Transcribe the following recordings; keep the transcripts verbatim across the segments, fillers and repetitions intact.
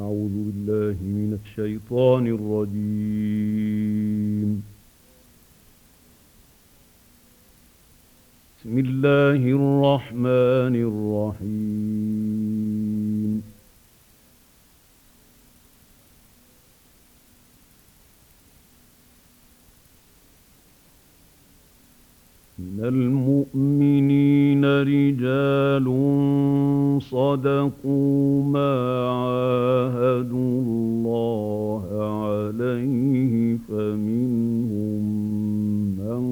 أعوذ بالله من الشيطان الرجيم. بسم الله الرحمن الرحيم. من المؤمنين رجال صدقوا ما عاهدوا الله عليه فمنهم من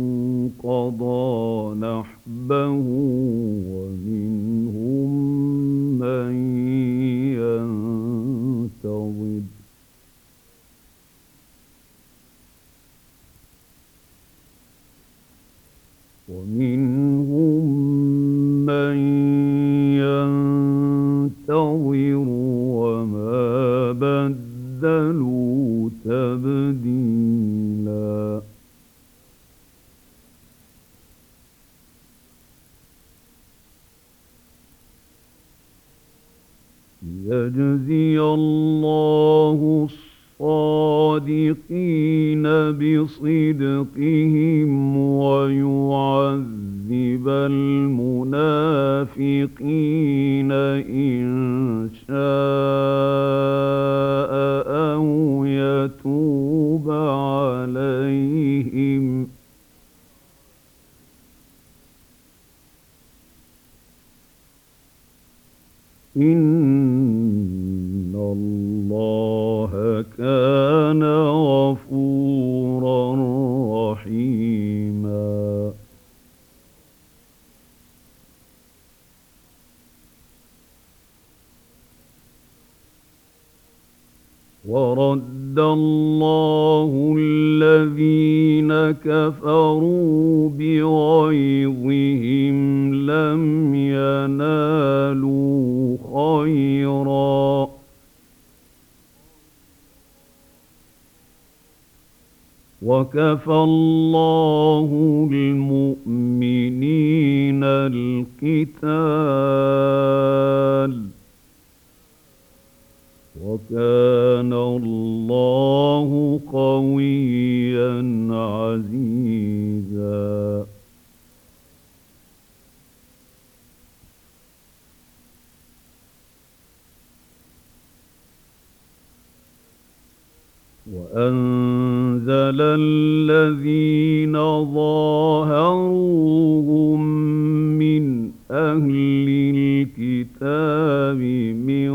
قضى نحبه ومنهم من ينتظر ومنهم من ينتظر وما بدلوا تبديلا. ليجزي الله الصادقين بصدقهم ويعذب المنافقين إن شاء أو يتوب عليهم إن الله كان غفورا رحيما. ورد الله الذين كفروا بغيظهم لم ينالوا خيرا وكفى الله المؤمنين القتال وكان الله قويا عزيزا. وأنزل الذين ظاهروهم من أهل الكتاب من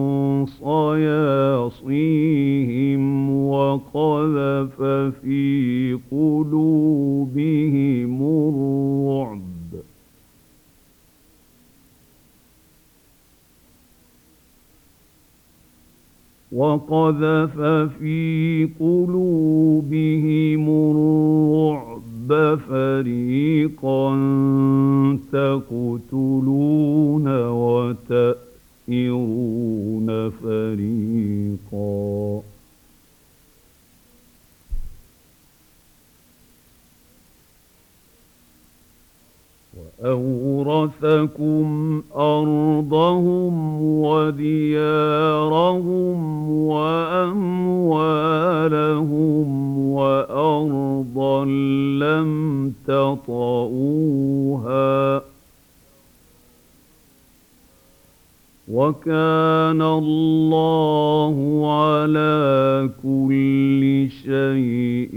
صياصيهم وقذف في قلوبهم الرعب وقذف في قلوبهم الرعب فريقا تقتلون وتأسرون فريقا. وأورثكم أرضهم وديارهم وأموالهم وأرضا لم تطئوها وكان الله على كل شيء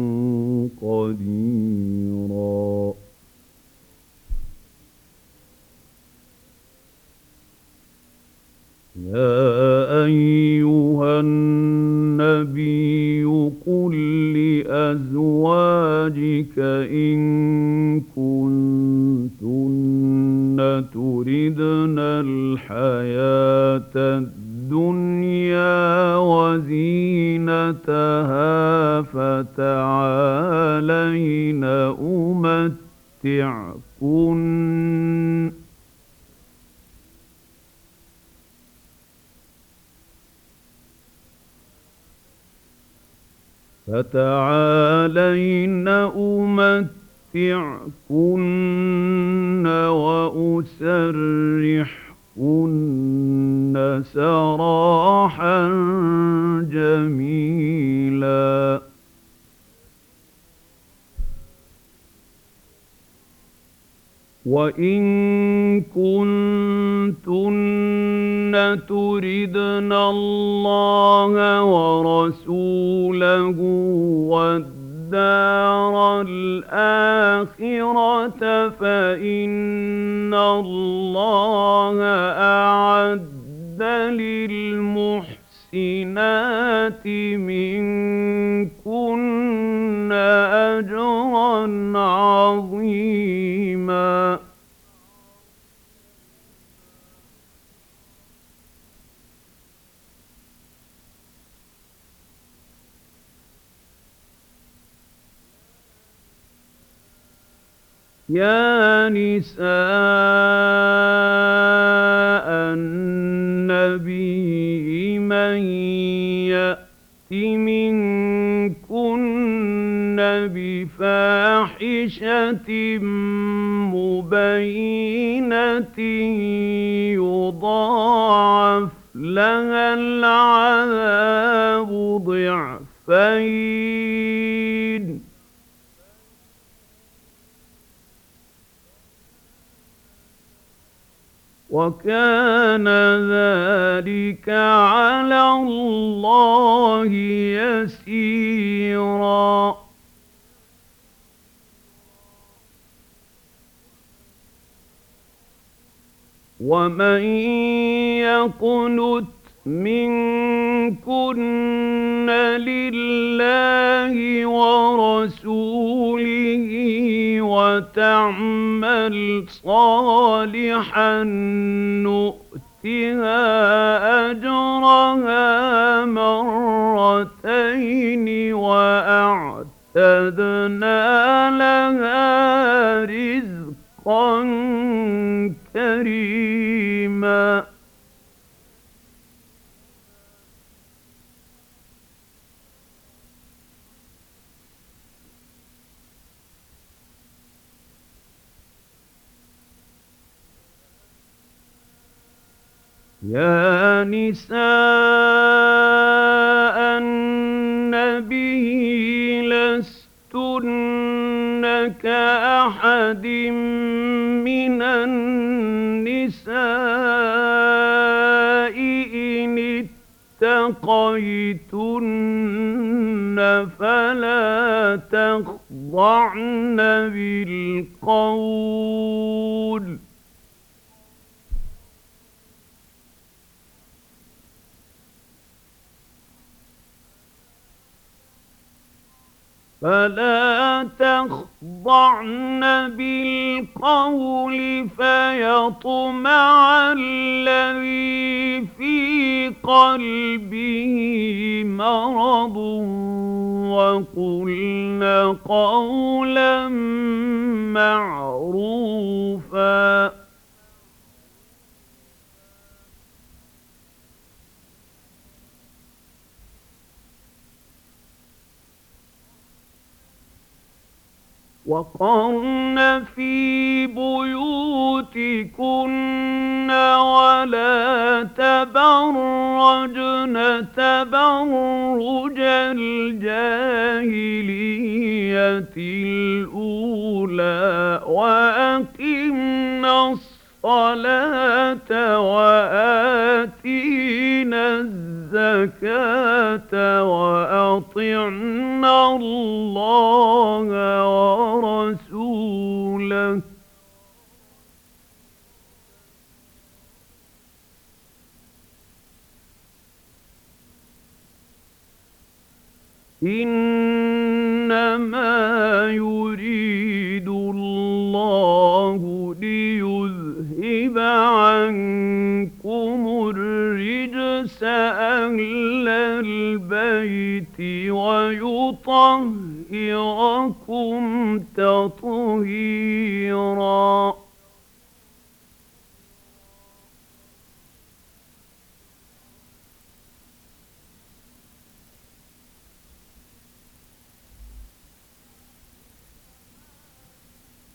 قديرا. يا أيها النبي قل لأزواجك إن كنتن تردن الحياة الدنيا وزينتها فتعالين أمتعكن فتعالين أمتعكن وأسرحكن سراحا جميلا. وإن كنتن تردن الله ورسوله والدار الآخرة فإن الله أعد للمحسنات منكن أجرا عظيما. يا نساء النبي من يأت منكن بفاحشة مبينة يضاعف لها العذاب ضعفين وكان ذلك على الله يسيرا. ومن يقنت منكن لله ورسوله وتعمل صالحا نؤتها أجرها مرتين وأعتدنا لها رزقا كريما. يا نساء النبي لستن كأحد من النساء إن اتقيتن فلا تخضعن بالقول فلا تخضعن بالقول فيطمع الذي في قلبه مرض وقلن قولا معروفا. وقرن في بيوتكن ولا تبرجن تبرج الجاهلية الأولى وأقمنا الصلاة وآتينا الزكاة وأطعنا الله ورسوله إنما يريد الله ليذهب عنكم الرجس أهل البيت ويطهركم تطهيرا.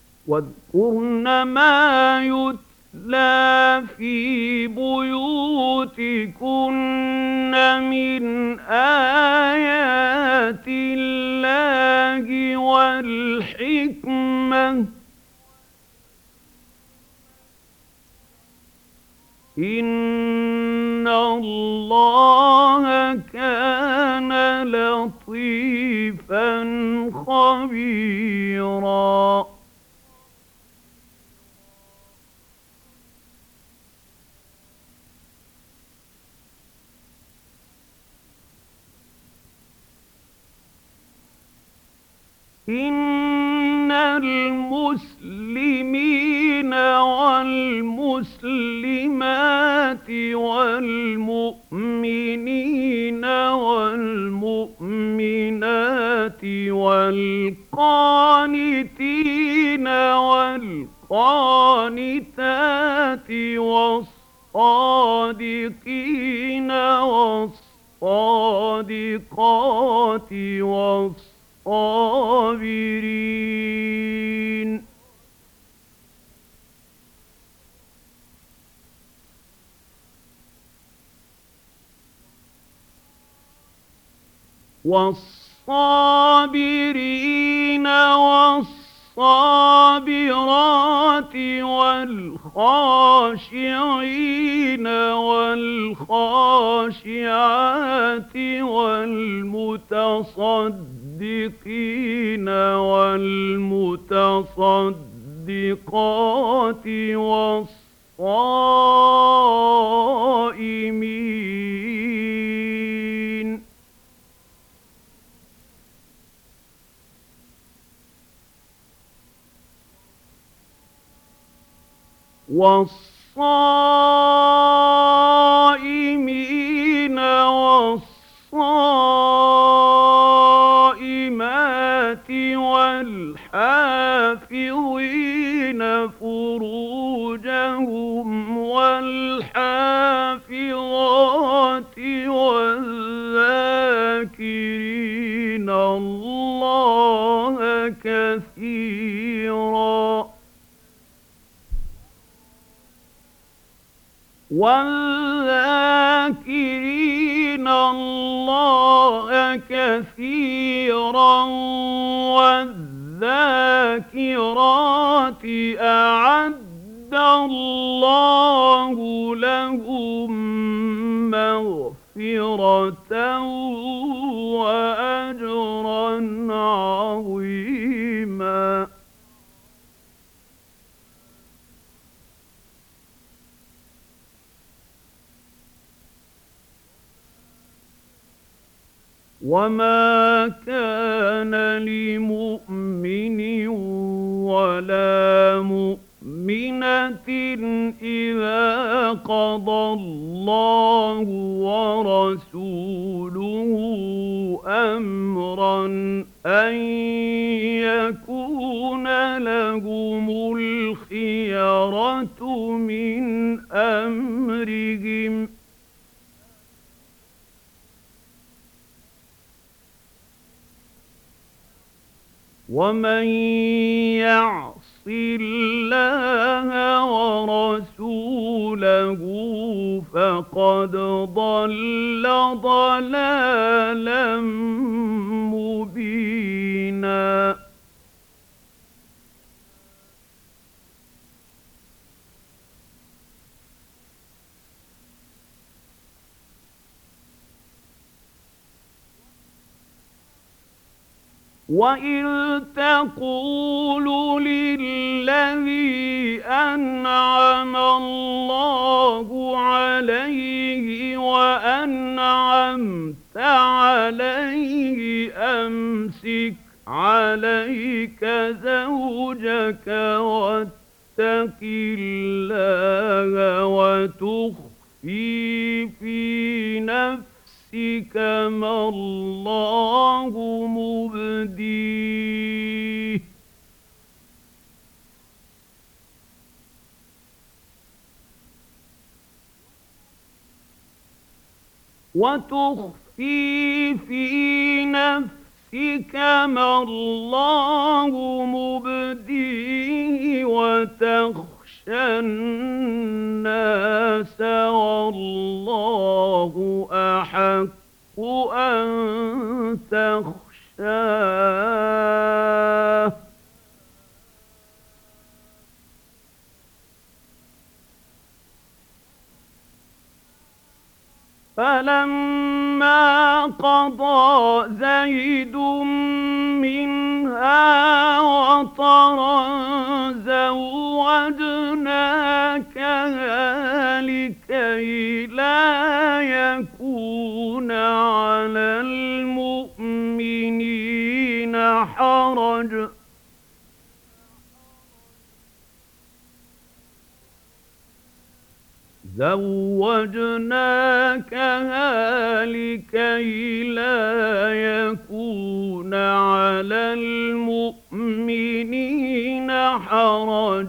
واذكرن ما يتلى في بيوتكم بُيُوتِكُنَّ مِنْ آيَاتِ اللَّهِ وَالْحِكْمَةِ ۚ إِنَّ اللَّهَ كَانَ لَطِيفًا خَبِيرًا. إِنَّ الْمُسْلِمِينَ وَالْمُسْلِمَاتِ وَالْمُؤْمِنِينَ وَالْمُؤْمِنَاتِ وَالْقَانِتِينَ وَالْقَانِتَاتِ وَالصَّادِقِينَ وَالصَّادِقَاتِ وَالصَّابِرِينَ والصابرين والصابرات والخاشعين والخاشعات والمتصدقين والمتصدقات والصائمين والصائمين والصائمات والحافظين فروجهم والحافظات والذاكرين الله كثيرا والذاكرين الله كثيرا والذاكرات أعد الله لهم مغفرة وأجرا عظيما. وَمَا كَانَ لِمُؤْمِنٍ وَلَا مُؤْمِنَةٍ إِذَا قَضَى اللَّهُ وَرَسُولُهُ أَمْرًا أَن يَكُونَ لَهُمُ الْخِيَرَةُ مِنْ أَمْرِهِمْ ۗ وَمَن يَعْصِ اللَّهَ وَرَسُولَهُ فَقَدْ ضَلَّ ضَلَالًا مُّبِينًا. وَإِذْ تَقُولُ لِلَّذِي أَنْعَمَ اللَّهُ عَلَيْهِ وَأَنْعَمْتَ عَلَيْهِ أَمْسِكْ عَلَيْكَ زَوْجَكَ وَاتَّقِ اللَّهَ وَتُخْفِي فِي نَفْسِكَ مَا اللَّهُ مُبْدِيهِ وتخفي في نفسك ما الله مبديه وتخشى الناس والله أحق أن تخشاه. فلما قضى زيد منها وطرا زوجناكها لكي لا يكون على المؤمنين حرج زوجناكها لكي لا يكون على المؤمنين حرج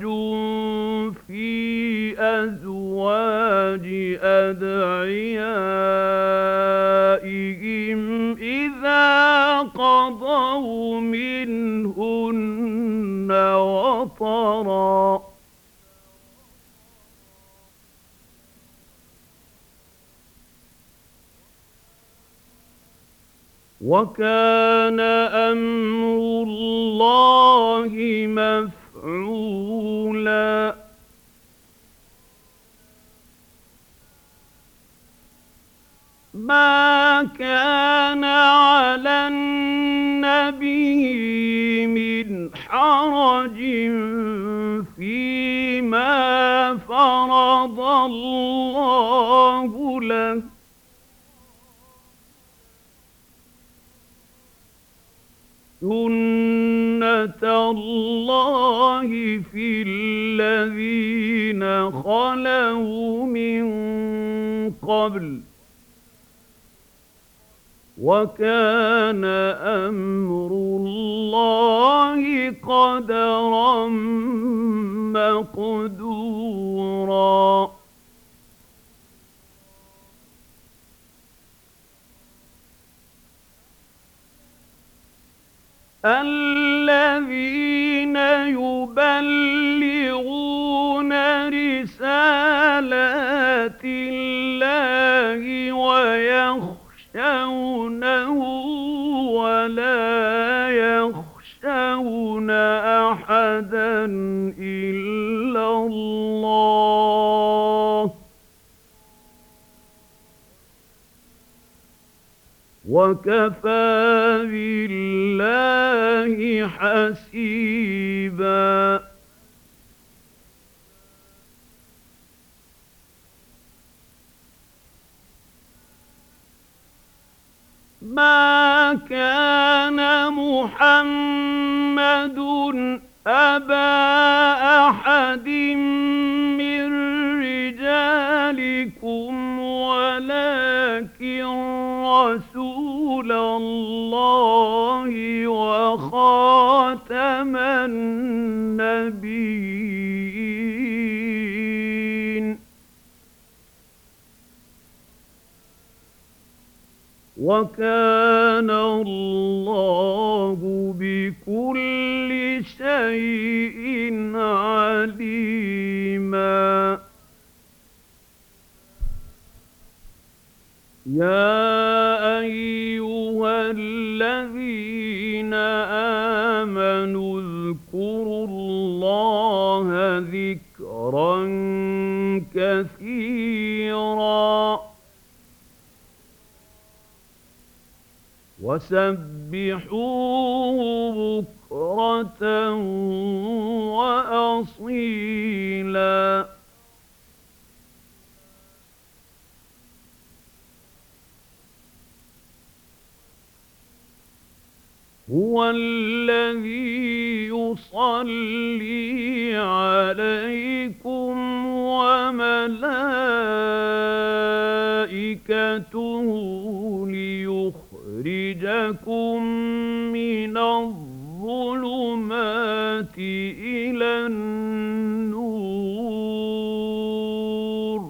في أزواج أدعيائهم إذا قضوا منهن وطرا. وكان أمر الله مفعولا. ما كان على النبي من حرج فيما فرض الله له سنة الله في الذين خلوا من قبل وكان أمر الله قدرا مقدورا. الذين يبلغون رسالات الله ويخشونه ولا يخشون أحدا إلا الله وكفى بالله حسيبا. ما كان محمد أبا أحد من رجالكم ولكن رسول الله وخاتم النبيين وكان الله بكل شيء عليما. يا أيها الذين آمنوا اذكروا الله ذكرا كثيرا وسبحوه بكرة وأصيلا. هو الذي يصلي عليكم وملائكته ليخرجكم من الظلمات إلى النور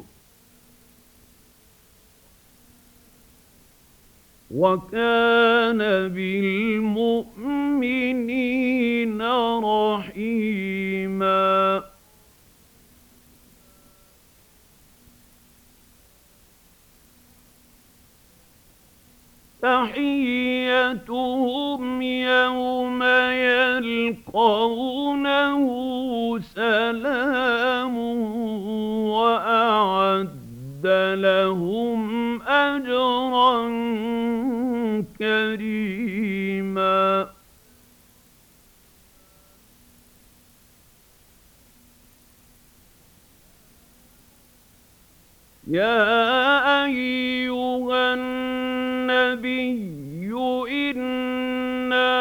وكان بالمؤمنين رحيما. تحيتهم يوم يلقونه سلام وأعد لهم أجرا كريما. يا أيها النبي إنا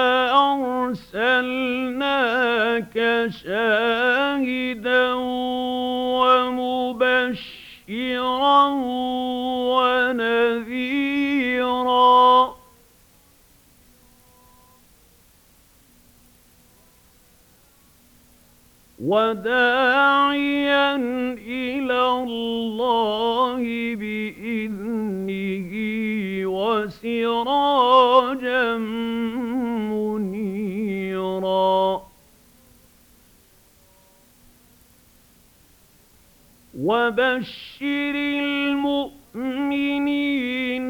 أرسلناك شاهدا ومبشرا ونذيرا وداعيا إلى الله بإذنه وسراجا منيرا. وبشر المؤمنين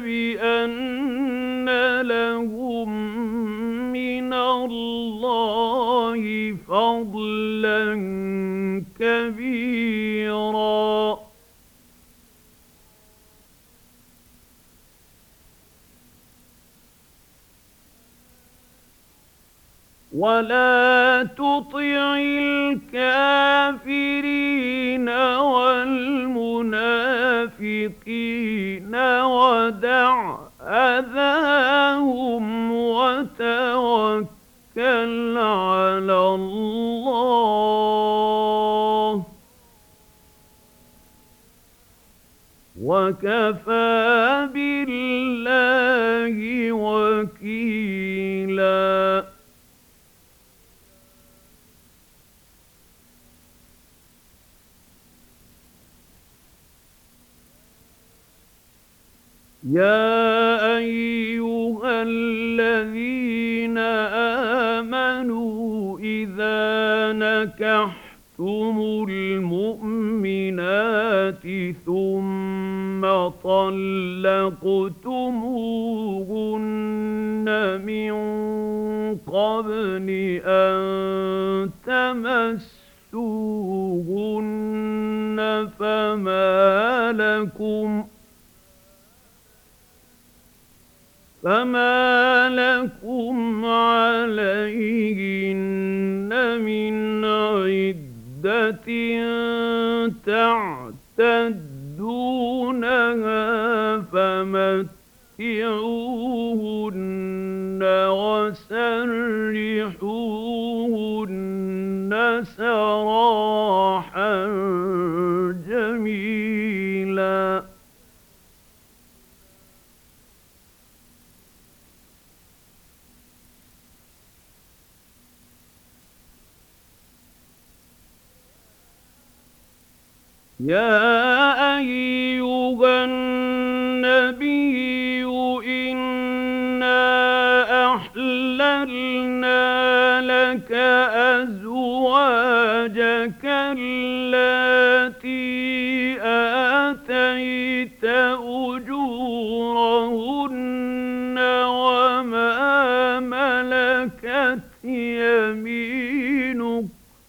بأن لهم من الله فضلا كبيرا. ولا تطع الكافرين والمنافقين ودع أذاهم وتوكل على الله وكفى بالله وكيلا. يا أيها الذين آمنوا إذا نكحتم المؤمنات ثم طلقتموهن من قبل أن تمسوهن فما لكم فما لكم عليهن من عدة تعتدونها فمتعوهن وسرحوهن سراحا جميلا. يا أيها النبي إنا أحللنا لك أزواجك التي آتيت أجورهن وما ملكت يمينك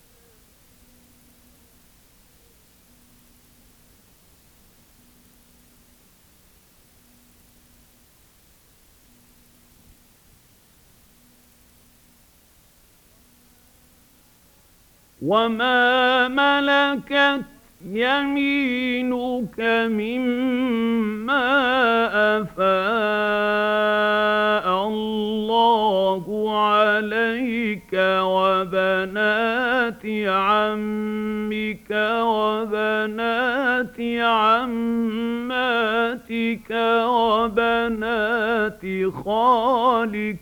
وما ملكت يمينك مما أفاء الله عليك وبنات عمك وبنات عماتك وبنات خالك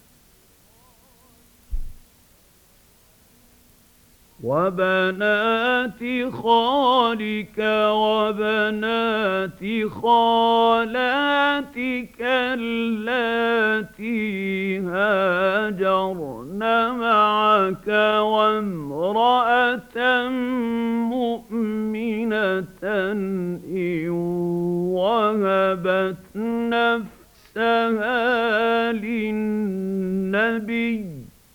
وبنات خالك وبنات خالاتك اللاتي هاجرن معك وامرأة مؤمنة إن وهبت نفسها نفسها للنبي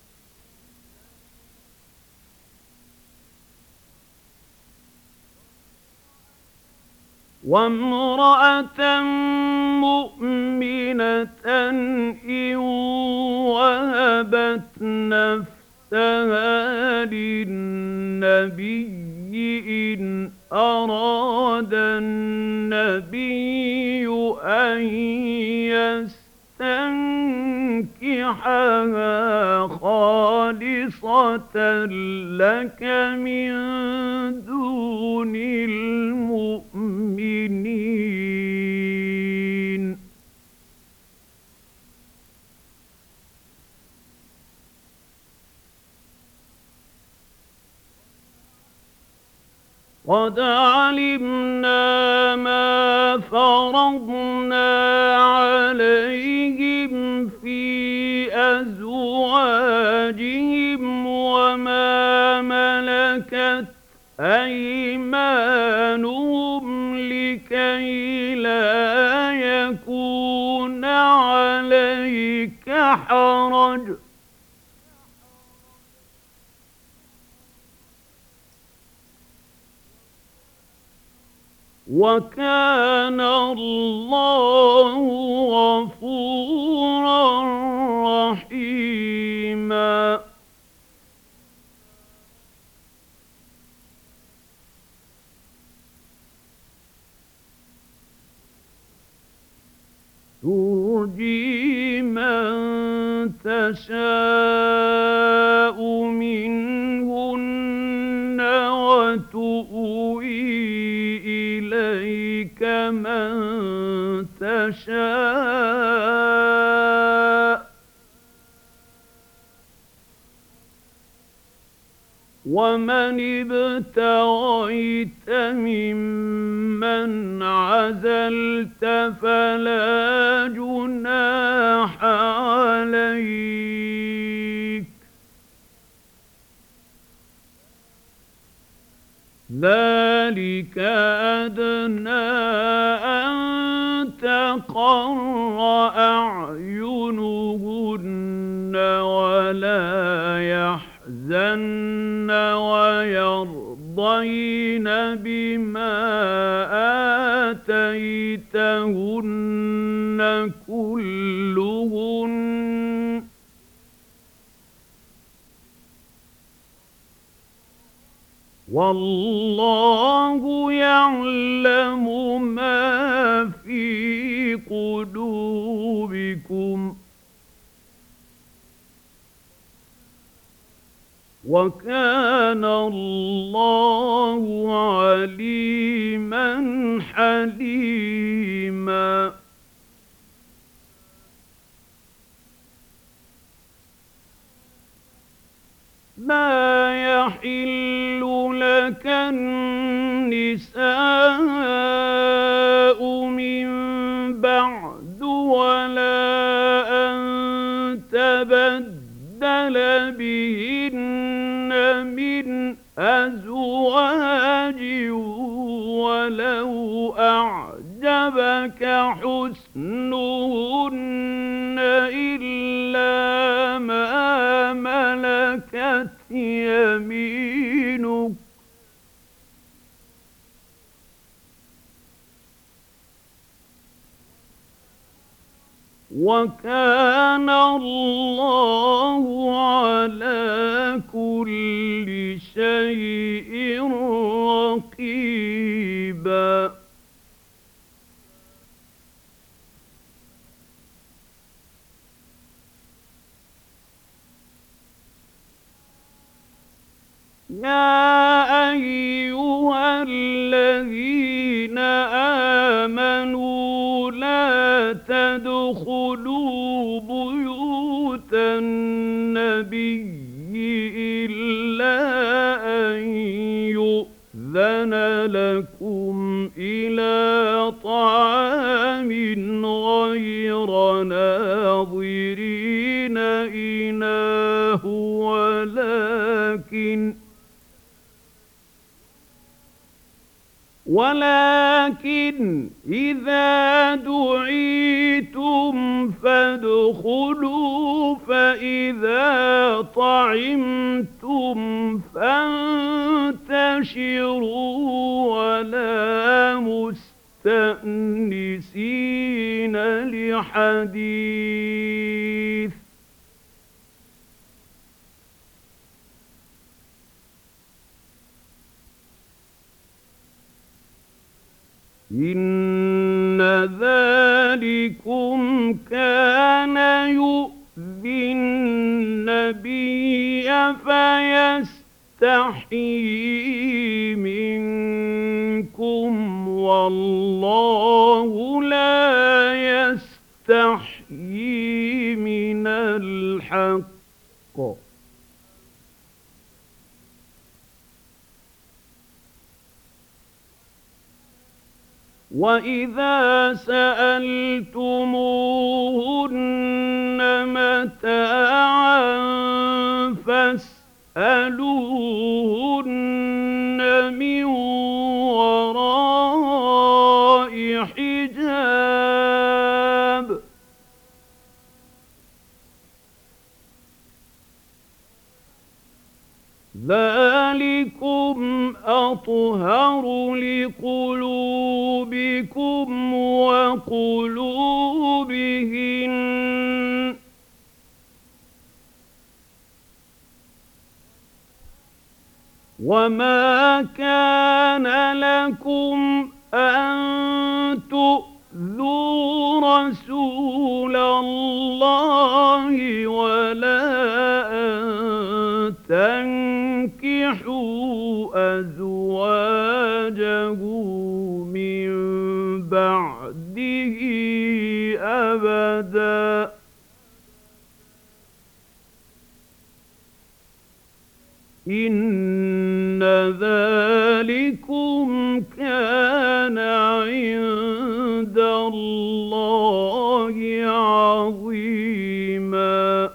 وامرأة مؤمنة إن وهبت نفسها للنبي إن أراد النبي أن يستنكحها خالصة لك من دون المؤمنين. قد علمنا ما فرضنا عليهم في أزواجهم وما ملكت أيمانهم لكي لا يكون عليك حرج. وكان الله غفورا رحيما. ترجي من تشاء منهن وتؤوي إليك من تشاء ومن ابتغيت ممن عزلت فلا جناح عليك ذلك أدنى أن تقر أعينهن ولا يحزن ويرضين بما آتيتهن كلهن والله يعلم ما في قلوبكم وكان الله عليما حليما. لا يحل لك النساء من بعد ولا أن تبدل بهن من أزواج ولو أعجبك حسنهن إلا ما ملكت يمينك وكان الله على كل شيء رقيبا. يا أيها الذين آمنوا لا تدخلوا بيوت النبي إلا أن يؤذن لكم إلى طعام غير ناظرين إناه ولكن ولكن ولكن إذا دعيتم فادخلوا فإذا طعمتم فانتشروا ولا مستأنسين لحديث إن ذلكم كان يؤذي النبي فيستحيي منكم والله لا يستحيي من الحق وَإِذَا سَأَلْتُمُوهُنَّ مَتَاعًا فَاسْأَلُوهُنَّ مِنْ وَرَاءِ حِجَابٍ ذَلِكُمْ أَطْهَرُ لِقُلُوبِكُمْ وَقُلُوبِهِنَّ وَمَا كَانَ لَكُمْ أَن تُؤْذُوا رَسُولَ اللَّهِ وَلَا أَن تَنكِحُوا أَزْوَاجَهُ مِن بَعْدِهِ أَبَدًا إِنَّ ذَلِكُمْ كَانَ عِندَ اللَّهِ عَظِيمًا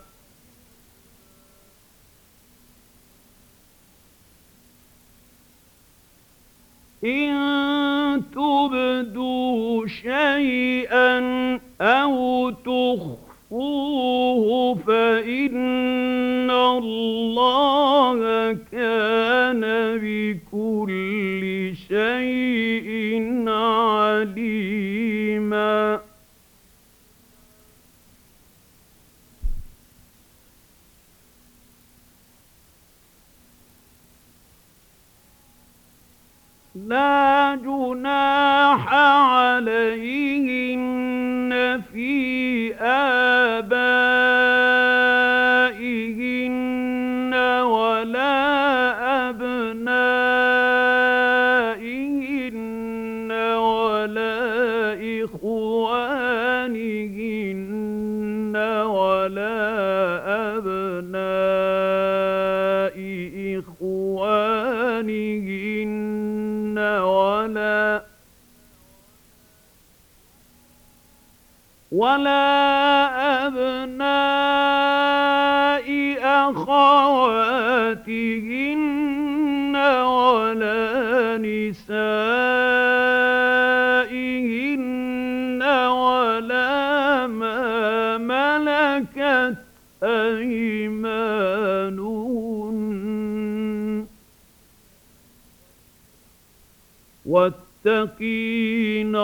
إِن تُبْدُوا شَيْئًا أَوْ تُخْفُوهُ فَإِنَّ اللَّهَ كَانَ بِكُلِّ شَيْءٍ عَلِيمًا لَا جُنَاحَ عَلَيْهِنَّ فِي آبَائِهِنَّ وَلَا أَبْنَائِهِنَّ وَلَا إِخْوَانِهِنَّ وَلَا أَبْنَاءِ إِخْوَانِهِنَّ ولا ولا أبناء أخواتهن ولا نسائهن ولا ما ملكت أيمانهن واتقين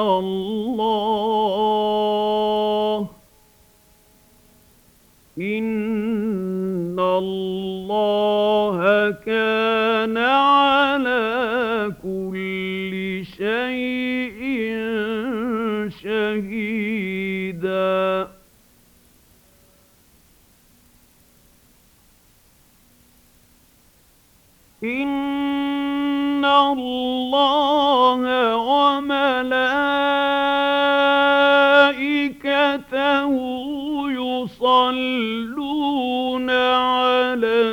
الله إن الله كان على كل شيء شهيدا إن الله وملائكته يصلون على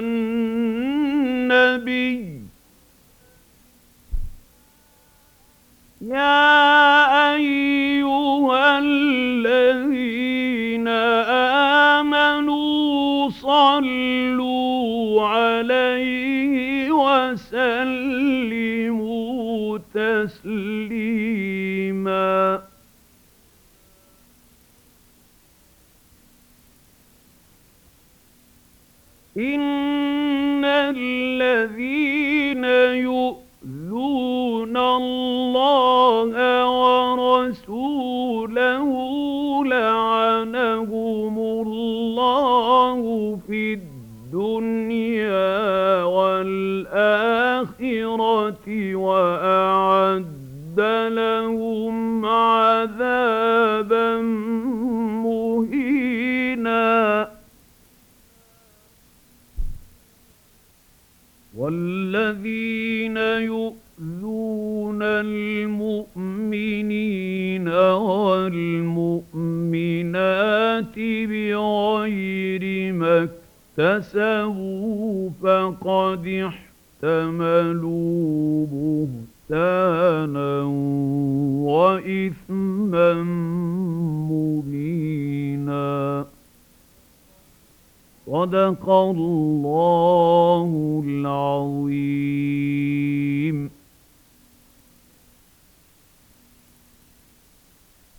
النبي يا أيها الذين آمنوا صلوا عليه وسلموا تسليما إثما إن الذين يؤذون الله ورسوله لعنهم الله في الدنيا والآخرة وأعد لهم عذابا مهينا والذين يؤذون المؤمنين والمؤمنات بغير ما اكتسبوا فقد احتملوا بهتانا وإثما مبينا صدق الله العظيم.